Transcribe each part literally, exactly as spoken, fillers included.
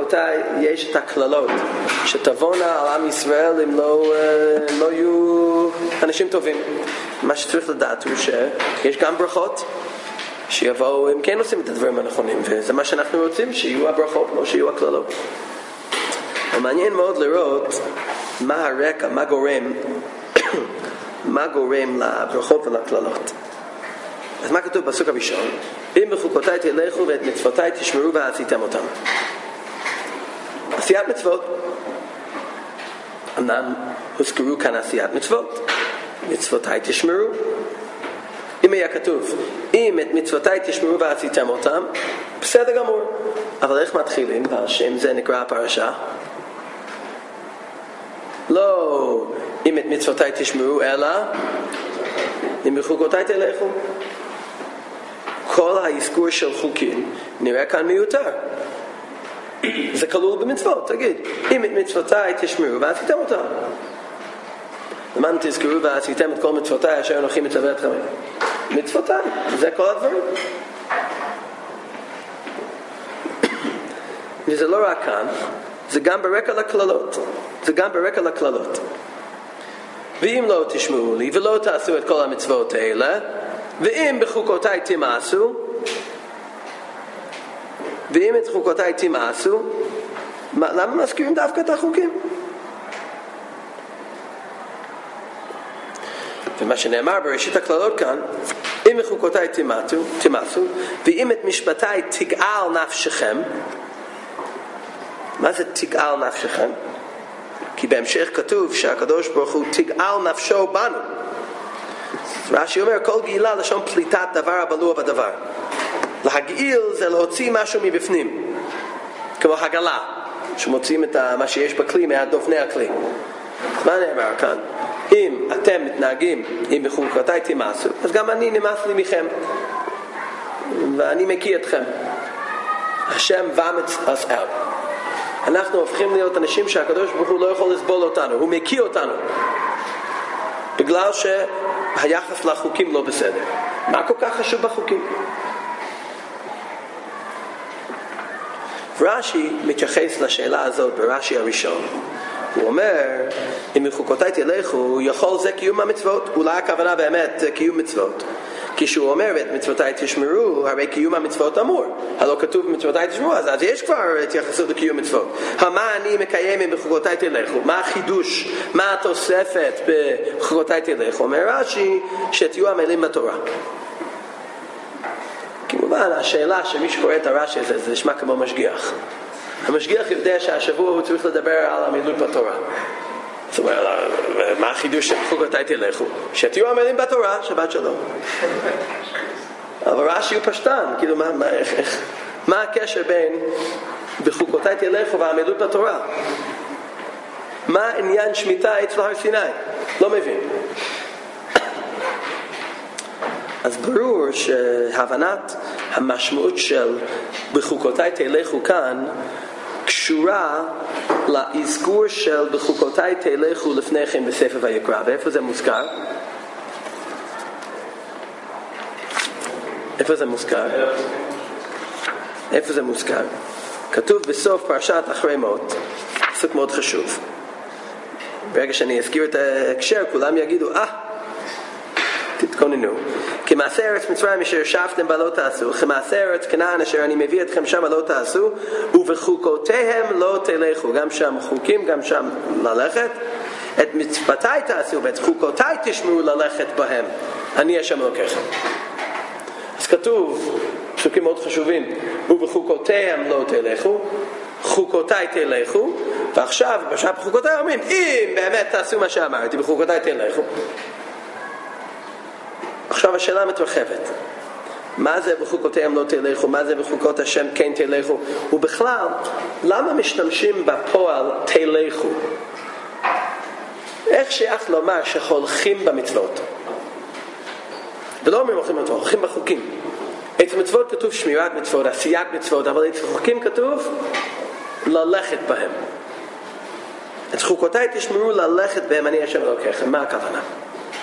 בחוקותיי יש את הכללות שתבונה על עם ישראל אם לא, לא יהיו אנשים טובים. מה שצריך לדעת הוא שיש גם ברכות שיבואו אם כן עושים את הדברים הנכונים, וזה מה שאנחנו רוצים, שיהיו הברכות, לא שיהיו הכללות. מעניין מאוד לראות מה הרקע, מה גורם מה גורם לברכות ולכללות. אז מה כתוב בפסוק הראשון? אם בחוקותיי תלכו ואת מצוותיי תשמרו ועשיתם אותם. עשיית מצוות. אמנם הוזכרו כאן עשיית מצוות. מצוותיי תשמרו. אם היה כתוב אם את מצוותיי תשמרו ועשיתם אותם, בסדר גמור. אבל איך מתחילים? והשם זה נקרא הפרשה. לא אם את מצוותיי תשמרו, אלא אם בחוקותיי תלכו. כל האזכור של חוקים נראה כאן מיותר. זה כלול במצוות, תגיד אם את מצוותיי תשמרו ועשיתם אותם. למען תזכרו ועשיתם את כל מצוותיי אשר אנוכי מצווה אתכם. מצוותיי, זה כל הדברים. וזה לא רק כאן, זה גם ברקע לכללות. זה גם ברקע לכללות. ואם לא תשמעו לי ולא תעשו את כל המצוות האלה, ואם בחוקותיי תמעשו, ואם את חוקותיי תמעשו, למה מזכירים דווקא את החוקים? ומה שנאמר בראשית הכללות כאן, אם בחוקותיי תמעשו, ואם את משפטיי תגאל נפשכם. מה זה תגאל נפשכם? כי בהמשך כתוב שהקדוש ברוך הוא תגאל נפשו בנו. רש"י אומר כל גאילה לשון פליטת דבר הבלוע בדבר. להגעיל זה להוציא משהו מבפנים, כמו הגלה שמוציאים את מה שיש בכלי מהדופני הכלי. מה נאמר כאן? אם אתם מתנהגים אם בחוקותיי תמעשו, אז גם אני נמאס לי מכם ואני מקיא אתכם. השם vomits us out. אנחנו הופכים להיות אנשים שהקדוש ברוך הוא לא יכול לסבול אותנו, הוא מקיא אותנו בגלל שהיחס לחוקים לא בסדר. מה כל כך חשוב בחוקים? רש"י מתייחס לשאלה הזאת ברש"י הראשון. הוא אומר אם בחוקותיי תלכו, יכול זה קיום המצוות. אולי הכוונה באמת קיום מצוות, כשהוא אומר את מצוותיי תשמרו, הרי קיום המצוות אמור, הלא כתוב מצוותיי תשמרו, אז, אז יש כבר התייחסות לקיום מצוות. מה אני מקיים אם בחוקותיי תלכו? מה החידוש? מה התוספת בחוקותיי תלכו? אומר רש"י שתהיו עמלים בתורה. כמובן השאלה שמי שקורא את הרש"י הזה זה נשמע כמו משגיח. המשגיח יודע שהשבוע הוא צריך לדבר על עמילות בתורה. זאת אומרת, מה החידוש של בחוקותיי תלכו? שתהיו עמלים בתורה, שבת שלום. אבל רש"י הוא פשטן, כאילו מה, מה, איך, איך, מה הקשר בין בחוקותיי תלכו והעמילות בתורה? מה עניין שמיטה אצל הר סיני? לא מבין. אז ברור שהבנת המשמעות של בחוקותיי תלכו כאן קשורה לאזכור של בחוקותיי תלכו לפני כן בספר ויקרא. ואיפה זה מוזכר? איפה זה מוזכר? איפה זה מוזכר? כתוב בסוף פרשת אחרי מות, פסוק מאוד חשוב. ברגע שאני אזכיר את ההקשר כולם יגידו אה תתכוננו. כמעשה ארץ מצרים אשר ישבתם בה לא תעשו, כמעשה ארץ כנען אשר אני מביא אתכם שם לא תעשו, ובחוקותיהם לא תלכו. גם שם חוקים, גם שם ללכת. את מצוותיי תעשו ואת חוקותיי תשמרו ללכת בהם, אני השם אלוקיכם. אז כתוב פסוקים מאוד חשובים, ובחוקותיהם לא תלכו, חוקותיי תלכו. ועכשיו בשעה בחוקותיי אומרים אם באמת תעשו מה שאמרתי בחוקותיי תלכו. עכשיו השאלה מתרחבת, מה זה בחוקותיהם לא תלכו? מה זה בחוקות השם כן תלכו? ובכלל, למה משתמשים בפועל תלכו? איך שייך לומר שהולכים במצוות? ולא אומרים הולכים במצוות, הולכים בחוקים. את המצוות כתוב שמירת מצוות, עשיית מצוות, אבל את החוקים כתוב ללכת בהם. את חוקותיי תשמרו ללכת בהם, אני השם אלוקיכם. מה הכוונה?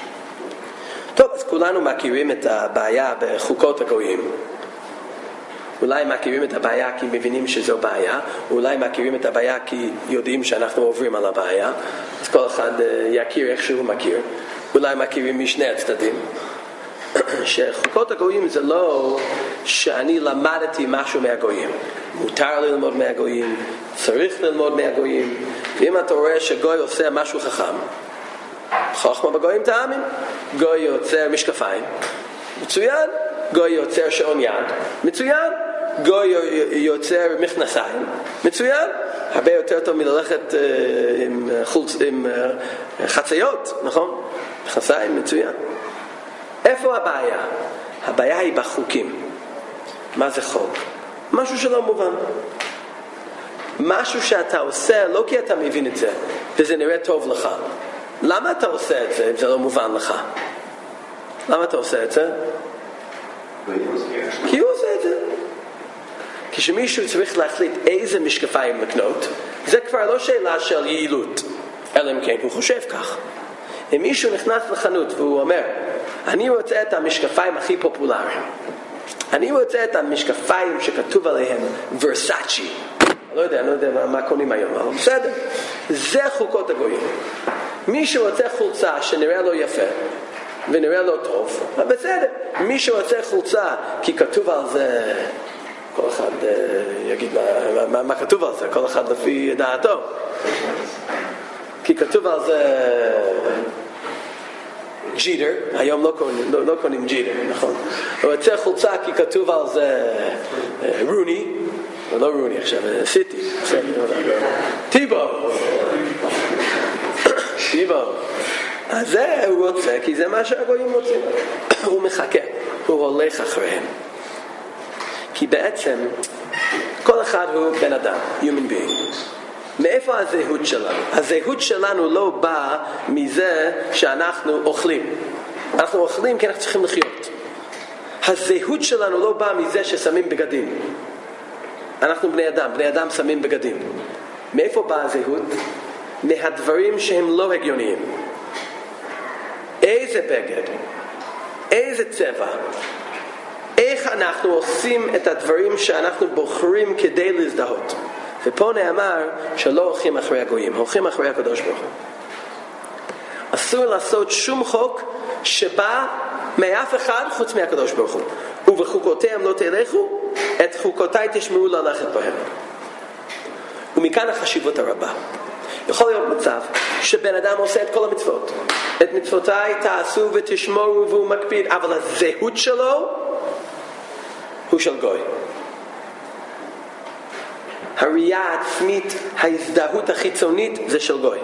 טוב, אז כולנו מכירים את הבעיה בחוקות הגויים. אולי מכירים את הבעיה כי מבינים שזו בעיה, אולי מכירים את הבעיה כי יודעים שאנחנו עוברים על הבעיה, אז כל אחד יכיר איך שהוא מכיר. אולי מכירים משני הצדדים. שחוקות הגויים זה לא שאני למדתי משהו מהגויים. מותר ללמוד מהגויים, צריך ללמוד מהגויים. ואם אתה רואה שגוי עושה משהו חכם, חוכמה בגויים טעמים, גוי יוצר משקפיים, מצוין. גוי יוצר שעון יד, מצוין. גוי יוצר מכנסיים, מצוין. הרבה יותר טוב מללכת uh, עם, חולצ... עם uh, חציות, נכון? מכנסיים, מצוין. איפה הבעיה? הבעיה היא בחוקים. מה זה חוק? משהו שלא מובן. משהו שאתה עושה לא כי אתה מבין את זה וזה נראה טוב לך. למה אתה עושה את זה אם זה לא מובן לך? למה אתה עושה את זה? כי הוא עושה את זה. כשמישהו צריך להחליט איזה משקפיים לקנות, זה כבר לא שאלה של יעילות, אלא אם כן הוא חושב כך. אם מישהו נכנס לחנות והוא אומר, אני רוצה את המשקפיים הכי פופולריים, אני רוצה את המשקפיים שכתוב עליהם ורסאצ'י, אני לא יודע, אני לא יודע מה, מה קונים היום, אבל בסדר, זה חוקות הגויים. מי שרוצה חולצה שנראה לו יפה ונראה לו טוב, בסדר. מי שרוצה חולצה כי כתוב על זה, כל אחד יגיד מה, מה, מה כתוב על זה, כל אחד לפי דעתו, כי כתוב על זה ג'יטר, היום לא קונים, לא, לא קונים ג'יטר, נכון? הוא רוצה חולצה כי כתוב על זה רוני, לא רוני עכשיו, סיטי, טיבו, טיבו. אז זה הוא רוצה, כי זה מה שהגויים רוצים. הוא מחכה, הוא הולך אחריהם. כי בעצם כל אחד הוא בן אדם, human being. מאיפה הזהות שלנו? הזהות שלנו לא באה מזה שאנחנו אוכלים. אנחנו אוכלים כי אנחנו צריכים לחיות. הזהות שלנו לא באה מזה ששמים בגדים. אנחנו בני אדם, בני אדם שמים בגדים. מאיפה באה הזהות? מהדברים שהם לא הגיוניים. איזה בגד? איזה צבע? איך אנחנו עושים את הדברים שאנחנו בוחרים כדי להזדהות? ופה נאמר שלא הולכים אחרי הגויים, הולכים אחרי הקדוש ברוך הוא. אסור לעשות שום חוק שבא מאף אחד חוץ מהקדוש ברוך הוא. ובחוקותיהם לא תלכו, את חוקותיי תשמעו ללכת בהם. ומכאן החשיבות הרבה. יכול להיות מצב שבן אדם עושה את כל המצוות, את מצוותיי תעשו ותשמורו, והוא מקפיד, אבל הזהות שלו הוא של גוי. הראייה העצמית, ההזדהות החיצונית זה של גוי,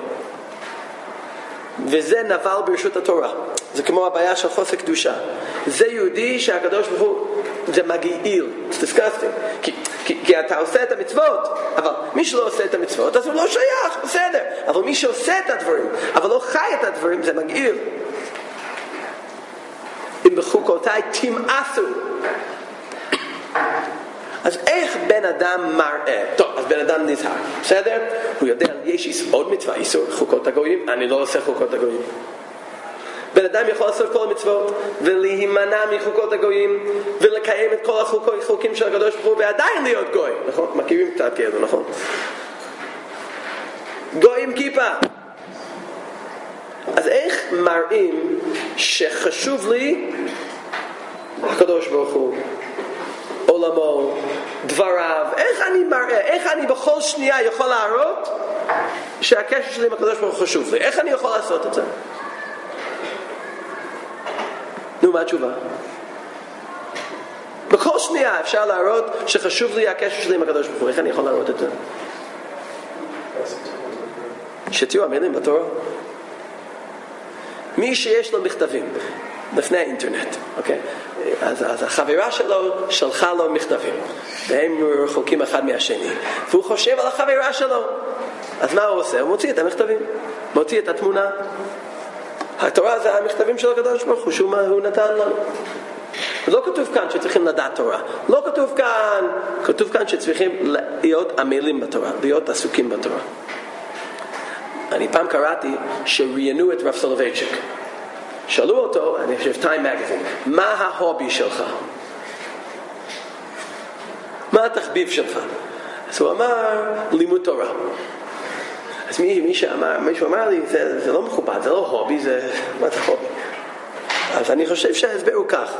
וזה נבל ברשות התורה. זה כמו הבעיה של חוסר קדושה. זה יהודי שהקדוש ברוך הוא זה מגעיל, זה disgusting, כי, כי, כי אתה עושה את המצוות, אבל מי שלא עושה את המצוות אז הוא לא שייך, בסדר, אבל מי שעושה את הדברים אבל לא חי את הדברים זה מגעיל. אם בחוקותיי תמאסו, אז איך בן אדם מראה? טוב, אז בן אדם נזהר, בסדר? הוא יודע, יש עוד מצווה, איסור חוקות הגויים, אני לא עושה חוקות הגויים. בן אדם יכול לעשות כל המצוות ולהימנע מחוקות הגויים ולקיים את כל החוקים של הקדוש ברוך הוא ועדיין להיות גוי, נכון? מכירים קצת כאלו, נכון? גוי עם כיפה. אז איך מראים שחשוב לי הקדוש ברוך הוא, עולמו, דבריו? איך אני מראה, איך אני בכל שנייה יכול להראות שהקשר שלי עם הקדוש ברוך הוא חשוב לי? איך אני יכול לעשות את זה? נו, מה התשובה? בכל שנייה אפשר להראות שחשוב לי הקשר שלי עם הקדוש ברוך הוא. איך אני יכול להראות את זה? שתהיו המילים בתורה. מי שיש לו מכתבים לפני האינטרנט, אוקיי? אז, אז החברה שלו שלחה לו מכתבים והם רחוקים אחד מהשני והוא חושב על החברה שלו, אז מה הוא עושה? הוא מוציא את המכתבים, מוציא את התמונה. התורה זה המכתבים של הקדוש ברוך הוא שהוא נתן לנו. לא כתוב כאן שצריכים לדעת תורה, לא כתוב כאן, כתוב כאן שצריכים להיות עמלים בתורה, להיות עסוקים בתורה. אני פעם קראתי שראיינו את רב סולובייצ'יק, שאלו אותו, אני חושב טיים מגזין, מה ההובי שלך? מה התחביב שלך? אז הוא אמר, לימוד תורה. אז מי, מי שאמר, מישהו אמר לי, זה, זה לא מכובד, זה לא הובי, זה, מה זה הובי? אז אני חושב שההסבר הוא כך.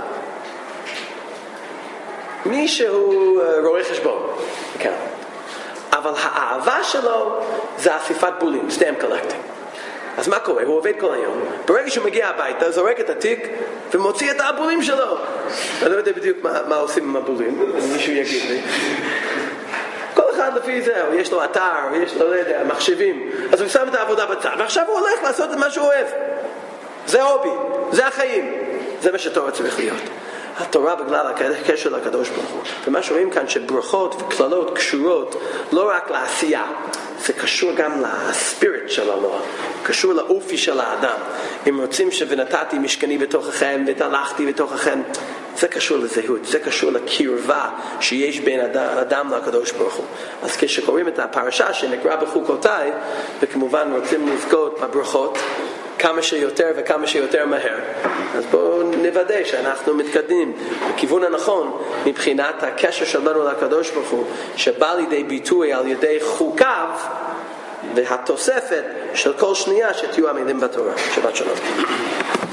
מי שהוא רואה חשבון, כן. אבל האהבה שלו זה אסיפת בולים, stamp collecting. אז מה קורה? הוא עובד כל היום. ברגע שהוא מגיע הביתה, זורק את התיק ומוציא את הבולים שלו. אני לא יודע בדיוק מה, מה עושים עם הבולים, מישהו יגיד לי. כל אחד לפי זה, או יש לו אתר, או יש לו, לא יודע, מחשבים. אז הוא שם את העבודה בצד, ועכשיו הוא הולך לעשות את מה שהוא אוהב. זה הובי, זה החיים. זה מה שתורה צריך להיות. התורה בגלל הקשר לקדוש ברוך הוא. ומה שרואים כאן שברכות וכללות קשורות לא רק לעשייה, זה קשור גם לספיריט של אלוה, קשור לאופי של האדם. אם רוצים שוונתתי משכני בתוככם והתהלכתי בתוככם, זה קשור לזהות, זה קשור לקרבה שיש בין האדם לקדוש ברוך הוא. אז כשקוראים את הפרשה שנקרא בחוקותיי, וכמובן רוצים לזכות בברכות כמה שיותר וכמה שיותר מהר, אז בואו נוודא שאנחנו מתקדמים בכיוון הנכון מבחינת הקשר שלנו לקדוש ברוך הוא, שבא לידי ביטוי על ידי חוקיו והתוספת של כל שנייה שתהיו המילים בתורה. שבת שלום.